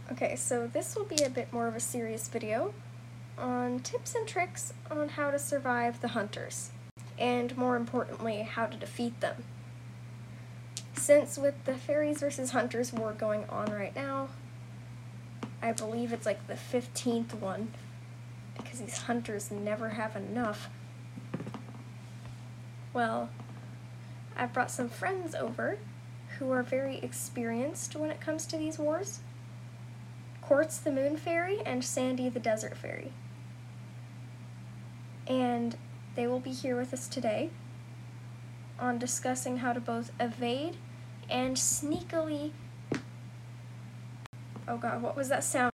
Okay, so this will be a bit more of a serious video on tips and tricks on how to survive the hunters, and more importantly, how to defeat them. Since with the fairies versus hunters war going on right now, I believe it's like the 15th one, because these hunters never have enough. Well, I've brought some friends over who are very experienced when it comes to these wars. Quartz the Moon Fairy and Sandy the Desert Fairy. And they will be here with us today on discussing how to both evade and sneakily... Oh god, what was that sound?